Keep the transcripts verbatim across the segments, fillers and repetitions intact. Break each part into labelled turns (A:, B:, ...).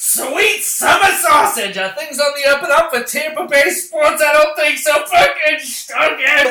A: Sweet summer sausage! Are things on the up and up for Tampa Bay sports? I don't think so. Fucking stunking!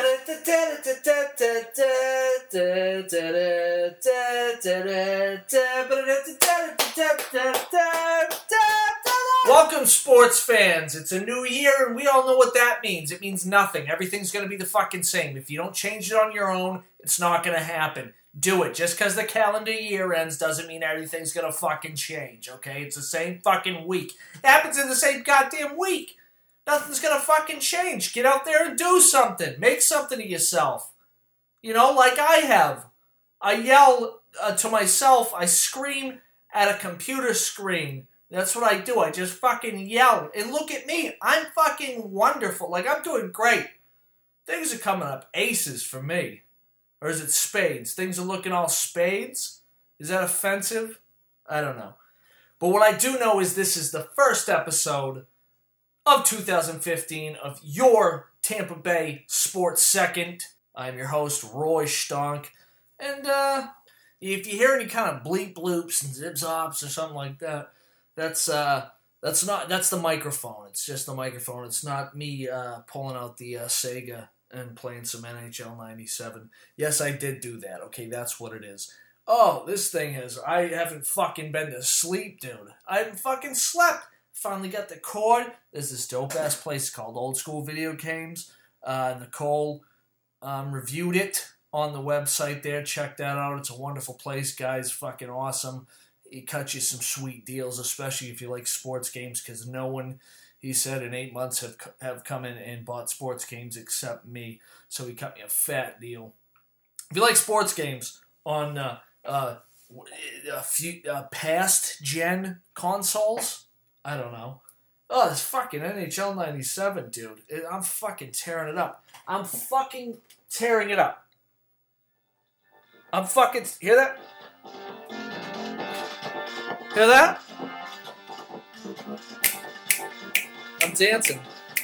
A: Welcome, sports fans. It's a new year, and we all know what that means. It means nothing. Everything's going to be the fucking same. If you don't change it on your own, it's not going to happen. Do it. Just because the calendar year ends doesn't mean everything's going to fucking change, okay? It's the same fucking week. It happens in the same goddamn week. Nothing's going to fucking change. Get out there and do something. Make something of yourself. You know, like I have. I yell uh, to myself. I scream at a computer screen. That's what I do. I just fucking yell. And look at me. I'm fucking wonderful. Like, I'm doing great. Things are coming up aces for me. Or is it spades? Things are looking all spades? Is that offensive? I don't know. But what I do know is this is the first episode of two thousand fifteen of your Tampa Bay Sports Second. I'm your host, Roy Stonk. And uh, if you hear any kind of bleep bloops and zip zops or something like that, that's uh, that's not that's the microphone. It's just the microphone. It's not me uh, pulling out the uh, Sega and playing some N H L ninety-seven. Yes, I did do that. Okay, that's what it is. Oh, this thing is, I haven't fucking been to sleep, dude. I haven't fucking slept. Finally got the cord. There's this dope-ass place called Old School Video Games. Uh, Nicole um, reviewed it on the website there. Check that out. It's a wonderful place, guys. Fucking awesome. He cut you some sweet deals, especially if you like sports games, because no one... He said in eight months have have come in and bought sports games except me. So he cut me a fat deal. If you like sports games on uh, uh, a few uh, past gen consoles, I don't know. Oh, this fucking N H L ninety-seven, dude. It, I'm fucking tearing it up. I'm fucking tearing it up. I'm fucking... Hear that? Hear that? I'm dancing.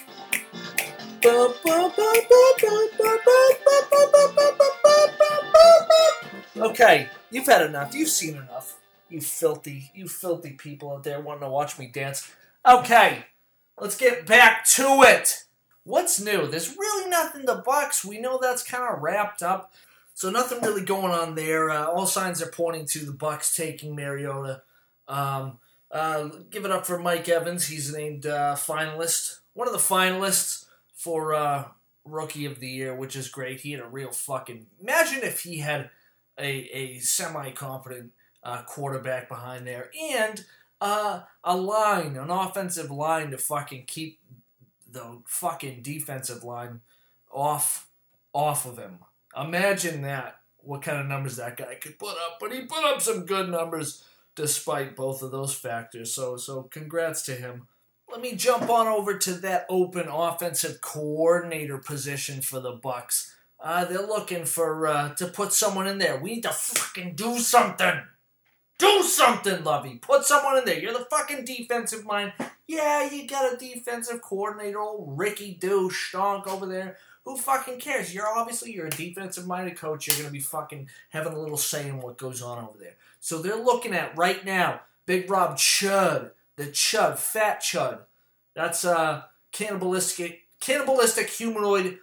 A: Okay, you've had enough. You've seen enough. You filthy, you filthy people out there wanting to watch me dance. Okay, let's get back to it. What's new? There's really nothing to Bucks. We know that's kind of wrapped up. So nothing really going on there. Uh, all signs are pointing to the Bucks taking Mariota. Um... Uh, give it up for Mike Evans. He's named uh, finalist, one of the finalists for uh, Rookie of the Year, which is great. He had a real fucking... Imagine if he had a, a semi-competent uh, quarterback behind there and uh, a line, an offensive line to fucking keep the fucking defensive line off, off of him. Imagine that, what kind of numbers that guy could put up. But he put up some good numbers despite both of those factors. So so congrats to him. Let me jump on over to that open offensive coordinator position for the Bucks. Uh, they're looking for uh, to put someone in there. We need to fucking do something. Do something, Lovey. Put someone in there. You're the fucking defensive mind. Yeah, you got a defensive coordinator, old Ricky Douche Stonk over there. Who fucking cares? You're obviously, you're a defensive-minded coach. You're going to be fucking having a little say in what goes on over there. So they're looking at, right now, Big Rob Chud. The Chud. Fat Chud. That's uh, cannibalistic, cannibalistic humanoid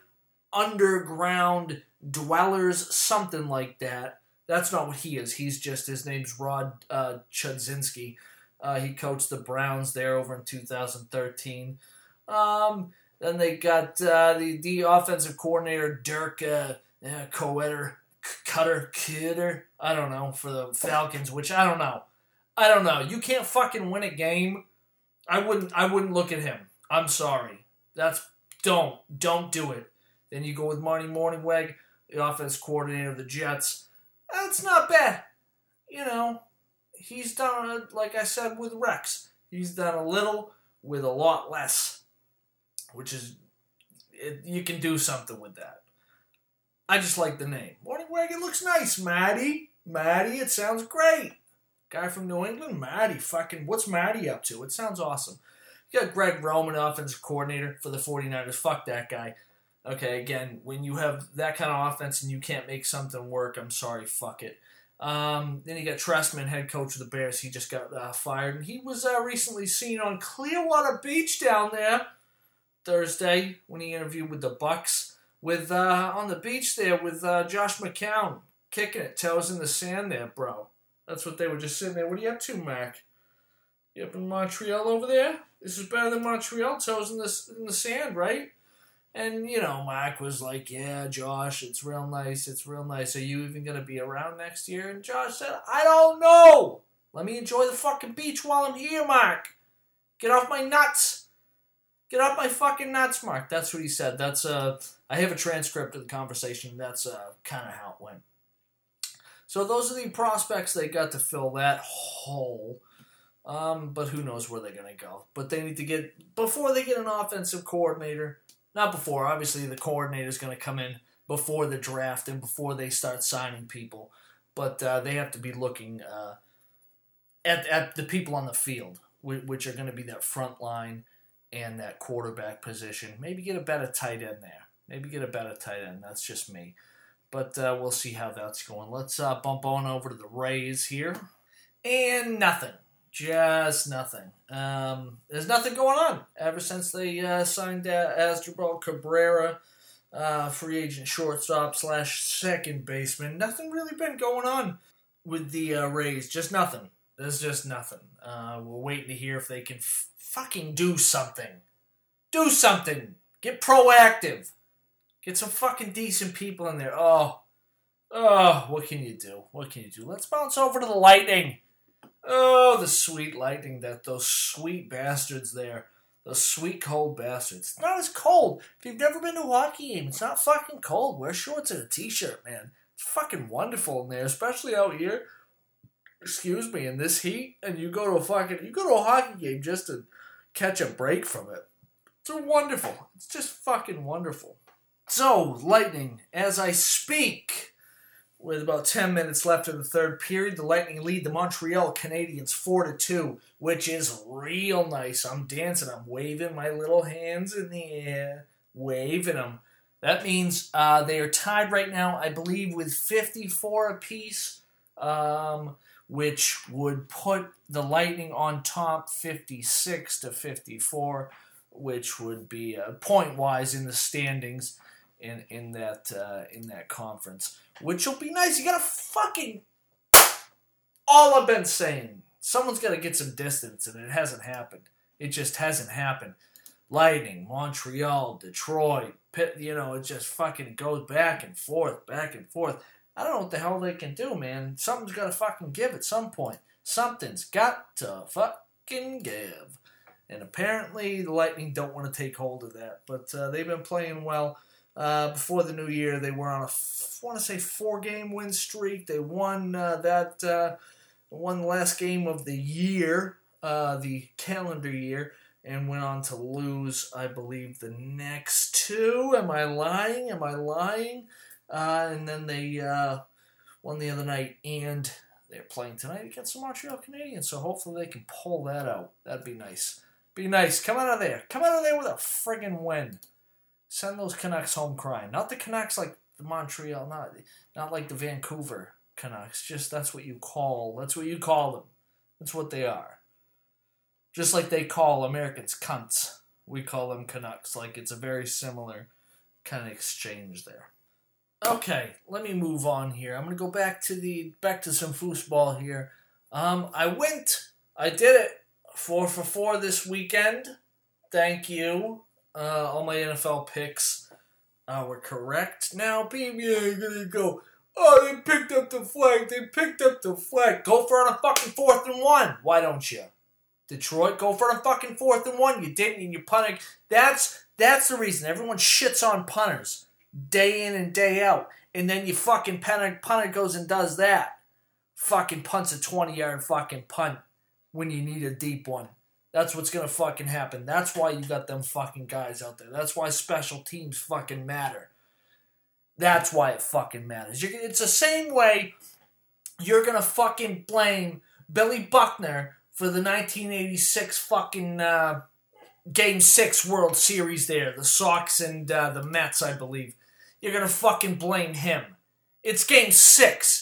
A: underground dwellers, something like that. That's not what he is. He's just, his name's Rod uh, Chudzinski. Uh, he coached the Browns there over in two thousand thirteen. Um... Then they got uh, the, the offensive coordinator, Dirk uh, uh, Coetter, Cutter, Kidder, I don't know, for the Falcons, which I don't know. I don't know. You can't fucking win a game. I wouldn't I wouldn't look at him. I'm sorry. That's, don't, don't do it. Then you go with Marty Morningweg, the offense coordinator of the Jets. That's not bad. You know, he's done, like I said, with Rex. He's done a little with a lot less. Which is, it, you can do something with that. I just like the name. Morning Wagon looks nice, Matty. Matty, it sounds great. Guy from New England, Matty. Fucking, what's Matty up to? It sounds awesome. You got Greg Roman, offensive coordinator for the 49ers. Fuck that guy. Okay, again, when you have that kind of offense and you can't make something work, I'm sorry, fuck it. Um, then you got Trestman, head coach of the Bears. He just got uh, fired. And he was uh, recently seen on Clearwater Beach down there Thursday when he interviewed with the Bucks. With uh, on the beach there with uh, Josh McCown. Kicking it, toes in the sand there, bro. That's what they were just sitting there. What are you up to, Mac? You up in Montreal over there? This is better than Montreal, toes in the, in the sand, right? And, you know, Mac was like, yeah, Josh, it's real nice. It's real nice. Are you even going to be around next year? And Josh said, I don't know. Let me enjoy the fucking beach while I'm here, Mark. Get off my nuts. Get off my fucking nuts, Mark. That's what he said. That's, uh, I have a transcript of the conversation. That's uh, kind of how it went. So those are the prospects they got to fill that hole. Um, but who knows where they're going to go. But they need to get, before they get an offensive coordinator, not before, obviously the coordinator's going to come in before the draft and before they start signing people. But uh, they have to be looking uh, at, at the people on the field, which are going to be that front line and that quarterback position. Maybe get a better tight end there. Maybe get a better tight end. That's just me. But uh, we'll see how that's going. Let's uh, bump on over to the Rays here. And nothing. Just nothing. Um, there's nothing going on ever since they uh, signed uh, Asdrubal Cabrera, uh, free agent shortstop slash second baseman. Nothing really been going on with the uh, Rays. Just nothing. There's just nothing. Uh, we're waiting to hear if they can f- fucking do something. Do something. Get proactive. Get some fucking decent people in there. Oh, oh, what can you do? What can you do? Let's bounce over to the Lightning. Oh, the sweet Lightning, that those sweet bastards there. Those sweet cold bastards. It's not as cold. If you've never been to a hockey game, it's not fucking cold. Wear shorts and a t-shirt, man. It's fucking wonderful in there, especially out here. Excuse me, in this heat, and you go to a fucking, you go to a hockey game just to catch a break from it. It's wonderful. It's just fucking wonderful. So, Lightning, as I speak, with about ten minutes left in the third period, the Lightning lead the Montreal Canadiens four to two, which is real nice. I'm dancing. I'm waving my little hands in the air, waving them. That means uh, they are tied right now, I believe, with fifty-four apiece, um, which would put the Lightning on top fifty-six to fifty-four, which would be uh, point-wise in the standings in in that uh, in that conference, which will be nice. You gotta fucking, all I've been saying, someone's got to get some distance, and it hasn't happened. It just hasn't happened. Lightning, Montreal, Detroit, Pitt, you know, it just fucking goes back and forth, back and forth. I don't know what the hell they can do, man. Something's got to fucking give at some point. Something's got to fucking give. And apparently the Lightning don't want to take hold of that. But uh, they've been playing well. Uh, before the new year, they were on a, I want to say, four-game win streak. They won uh, that, uh, won the last game of the year, uh, the calendar year, and went on to lose, I believe, the next two. Am I lying? Am I lying? Uh, and then they uh, won the other night, and they're playing tonight against the Montreal Canadiens, so hopefully they can pull that out. That'd be nice. Be nice. Come out of there. Come out of there with a friggin' win. Send those Canucks home crying. Not the Canucks like the Montreal, not not like the Vancouver Canucks. Just that's what you call, that's what you call them. That's what they are. Just like they call Americans cunts, we call them Canucks. Like it's a very similar kind of exchange there. Okay, let me move on here. I'm gonna go back to the back to some foosball here. Um, I went, I did it four for four this weekend. Thank you. Uh, all my N F L picks uh, were correct. Now, baby, I'm gonna go. Oh, they picked up the flag. They picked up the flag. Go for it on a fucking fourth and one. Why don't you? Detroit, go for it on a fucking fourth and one. You didn't, and you punted. That's that's the reason everyone shits on punters day in and day out, and then you fucking punter, punter goes and does that. Fucking punts a twenty-yard fucking punt when you need a deep one. That's what's going to fucking happen. That's why you got them fucking guys out there. That's why special teams fucking matter. That's why it fucking matters. You're, it's the same way you're going to fucking blame Billy Buckner for the nineteen eighty-six fucking uh, Game six World Series there. The Sox and uh, the Mets, I believe. You're going to fucking blame him. It's Game six.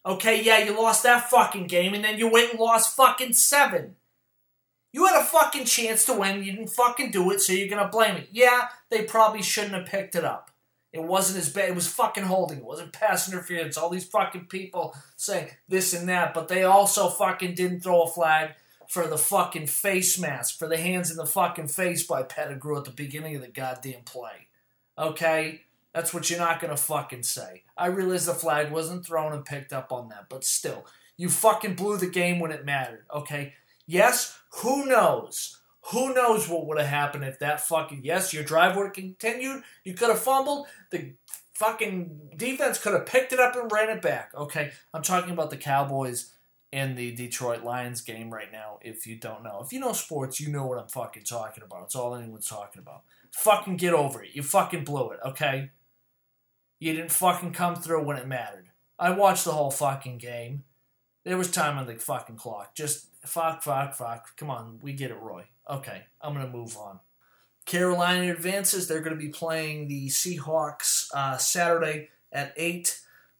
A: Okay, yeah, you lost that fucking game, and then you went and lost fucking seven. You had a fucking chance to win, you didn't fucking do it, so you're gonna blame it. Yeah, they probably shouldn't have picked it up. It wasn't as bad, it was fucking holding, it wasn't pass interference, all these fucking people saying this and that, but they also fucking didn't throw a flag for the fucking face mask, for the hands in the fucking face by Pettigrew at the beginning of the goddamn play. Okay? That's what you're not gonna fucking say. I realize the flag wasn't thrown and picked up on that, but still, you fucking blew the game when it mattered, okay? Yes, who knows? Who knows what would have happened if that fucking... Yes, your drive would have continued. You could have fumbled. The fucking defense could have picked it up and ran it back. Okay, I'm talking about the Cowboys and the Detroit Lions game right now, if you don't know. If you know sports, you know what I'm fucking talking about. It's all anyone's talking about. Fucking get over it. You fucking blew it, okay? You didn't fucking come through when it mattered. I watched the whole fucking game. There was time on the fucking clock. Just... Fuck, fuck, fuck. Come on, we get it, Roy. Okay, I'm going to move on. Carolina advances. They're going to be playing the Seahawks uh, Saturday at eight.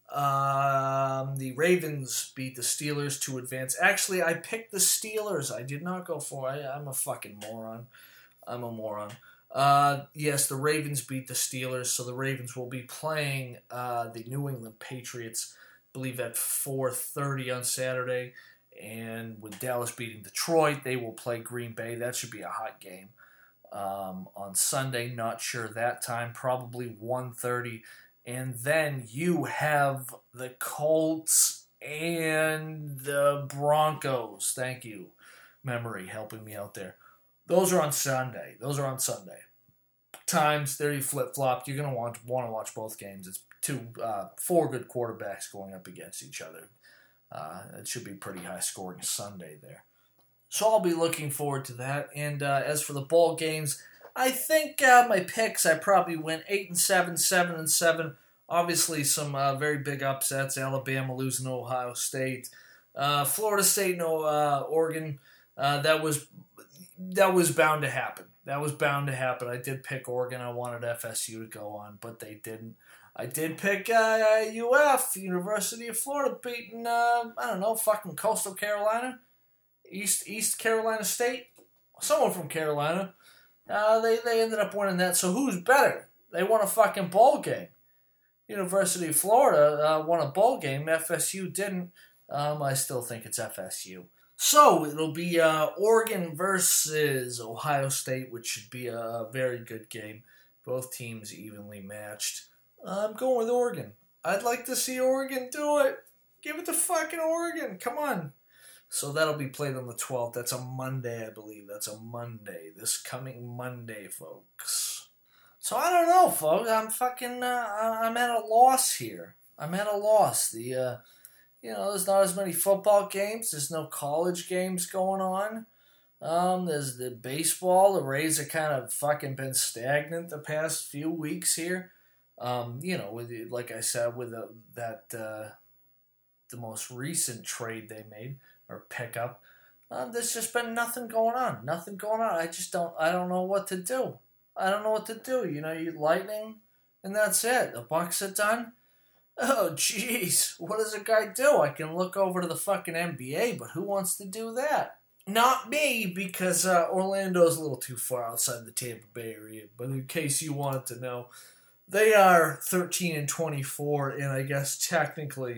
A: Um, the Ravens beat the Steelers to advance. Actually, I picked the Steelers. I did not go for it. I'm a fucking moron. I'm a moron. Uh, yes, the Ravens beat the Steelers, so the Ravens will be playing uh, the New England Patriots, I believe, at four thirty on Saturday. And with Dallas beating Detroit, they will play Green Bay. That should be a hot game. Um, on Sunday, not sure that time, probably one thirty. And then you have the Colts and the Broncos. Thank you, memory, helping me out there. Those are on Sunday. Those are on Sunday. Times, there you flip-flopped. You're going to want, want to watch both games. It's two, uh, four good quarterbacks going up against each other. Uh, it should be pretty high scoring Sunday there. So I'll be looking forward to that. And uh, as for the ball games, I think uh, my picks, I probably went eight and seven, seven and seven. Obviously some uh, very big upsets. Alabama losing to Ohio State. Uh, Florida State and uh, Oregon, uh, that was that was bound to happen. That was bound to happen. I did pick Oregon. I wanted F S U to go on, but they didn't. I did pick uh, U F, University of Florida, beating, uh, I don't know, fucking Coastal Carolina, East East Carolina State, someone from Carolina. Uh, they, they ended up winning that, so who's better? They won a fucking bowl game. University of Florida uh, won a bowl game, F S U didn't. Um, I still think it's F S U. So it'll be uh, Oregon versus Ohio State, which should be a very good game. Both teams evenly matched. I'm going with Oregon. I'd like to see Oregon do it. Give it to fucking Oregon. Come on. So that'll be played on the twelfth. That's a Monday, I believe. That's a Monday. This coming Monday, folks. So I don't know, folks. I'm fucking, uh, I'm at a loss here. I'm at a loss. The, uh, you know, there's not as many football games. There's no college games going on. Um, there's the baseball. The Rays have kind of fucking been stagnant the past few weeks here. Um, you know, with like I said, with the, that uh, the most recent trade they made or pickup, um, there's just been nothing going on. Nothing going on. I just don't. I don't know what to do. I don't know what to do. You know, you lightning, and that's it. The Bucks are done. Oh, jeez. What does a guy do? I can look over to the fucking N B A, but who wants to do that? Not me, because uh, Orlando's a little too far outside the Tampa Bay area. But in case you wanted to know, they are thirteen and twenty-four, and I guess technically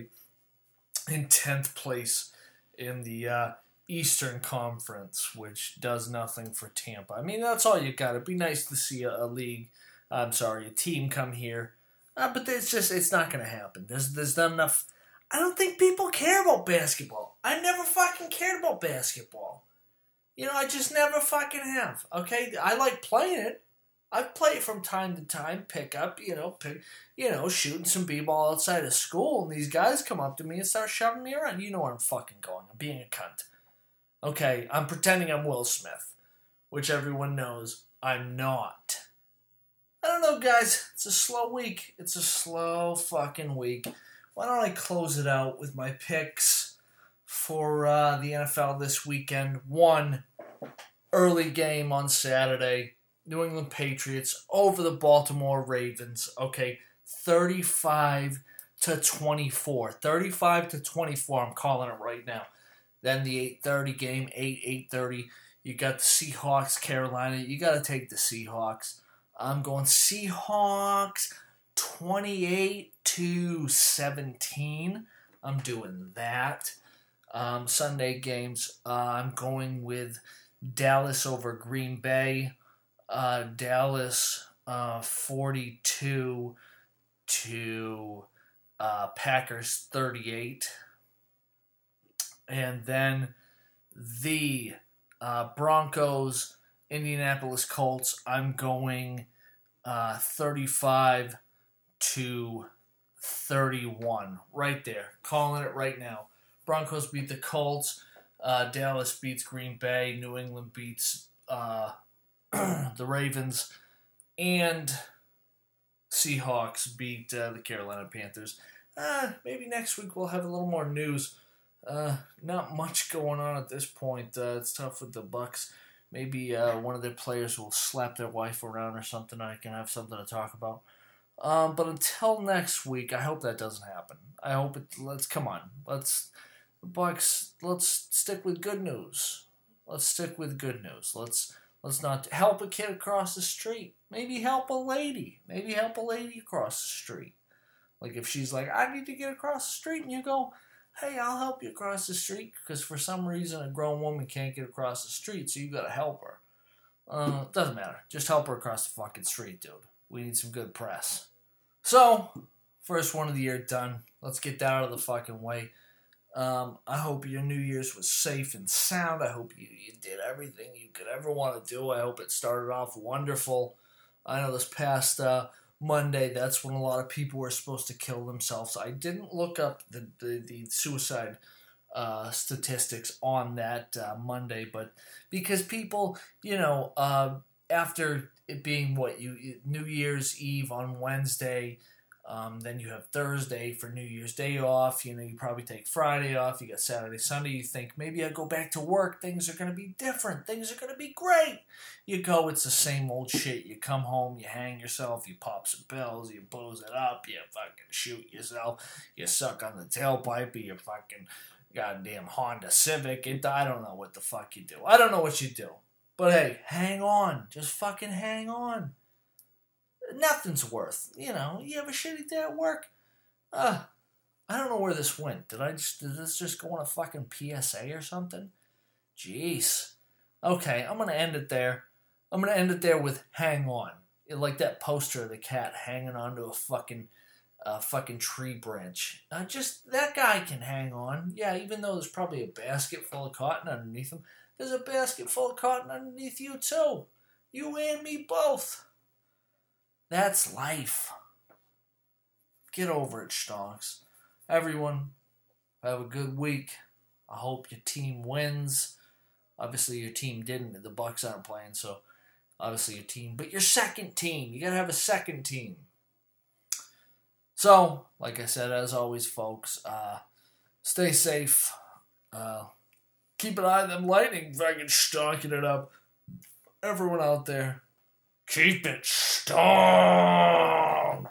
A: in tenth place in the uh, Eastern Conference, which does nothing for Tampa. I mean, that's all you got. It'd be nice to see a, a league, I'm sorry, a team come here. Uh, but it's just, it's not going to happen. There's, there's not enough. I don't think people care about basketball. I never fucking cared about basketball. You know, I just never fucking have. Okay? I like playing it. I play it from time to time, pick up, you know, pick, you know, shooting some b-ball outside of school, and these guys come up to me and start shoving me around. You know where I'm fucking going. I'm being a cunt. Okay, I'm pretending I'm Will Smith, which everyone knows I'm not. I don't know, guys. It's a slow week. It's a slow fucking week. Why don't I close it out with my picks for uh, the N F L this weekend? One, early game on Saturday. New England Patriots over the Baltimore Ravens. Okay, thirty-five to twenty-four. thirty-five to twenty-four, I'm calling it right now. Then the eight thirty game, eight, eight thirty. You got the Seahawks, Carolina. You got to take the Seahawks. I'm going Seahawks twenty-eight to seventeen. I'm doing that. Um, Sunday games, uh, I'm going with Dallas over Green Bay. Uh, Dallas uh, forty-two to uh, Packers thirty-eight. And then the uh, Broncos, Indianapolis Colts, I'm going uh, thirty-five to thirty-one. Right there. Calling it right now. Broncos beat the Colts. Uh, Dallas beats Green Bay. New England beats uh, the Ravens. And Seahawks beat uh, the Carolina Panthers. Uh, maybe next week we'll have a little more news. Uh, not much going on at this point. Uh, it's tough with the Bucks. Maybe uh, one of their players will slap their wife around or something. I can have something to talk about. Um, but until next week, I hope that doesn't happen. I hope it. Let's come on. Let's the Bucks. Let's stick with good news. Let's stick with good news. Let's let's not help a kid across the street. Maybe help a lady. Maybe help a lady across the street. Like if she's like, I need to get across the street, and you go, hey, I'll help you across the street, because for some reason a grown woman can't get across the street, so you got to help her. Uh, doesn't matter. Just help her across the fucking street, dude. We need some good press. So, first one of the year done. Let's get that out of the fucking way. Um, I hope your New Year's was safe and sound. I hope you, you did everything you could ever want to do. I hope it started off wonderful. I know this past uh, Monday, that's when a lot of people were supposed to kill themselves. I didn't look up the, the, the suicide uh, statistics on that uh, Monday, but because people, you know, uh, after it being what you New Year's Eve on Wednesday, um, then you have Thursday for New Year's Day off. You know, you probably take Friday off. You got Saturday, Sunday. You think maybe I go back to work. Things are going to be different. Things are going to be great. You go, it's the same old shit. You come home, you hang yourself, you pop some pills, you booze it up, you fucking shoot yourself, you suck on the tailpipe of your fucking goddamn Honda Civic. It, I don't know what the fuck you do. I don't know what you do. But hey, hang on. Just fucking hang on. Nothing's worth, you know, you have a shitty day at work. Uh, I don't know where this went. Did I just, did this just go on a fucking P S A or something? Jeez. Okay, I'm going to end it there. I'm going to end it there with hang on. Like that poster of the cat hanging onto a fucking, uh, fucking tree branch. Uh, just, that guy can hang on. Yeah, even though there's probably a basket full of cotton underneath him. There's a basket full of cotton underneath you too. You and me both. That's life. Get over it, stonks. Everyone, have a good week. I hope your team wins. Obviously, your team didn't. The Bucks aren't playing, so obviously your team. But your second team. You got to have a second team. So, like I said, as always, folks, uh, stay safe. Uh, keep an eye on them lightning fucking stonking it up. Everyone out there, keep it stonk.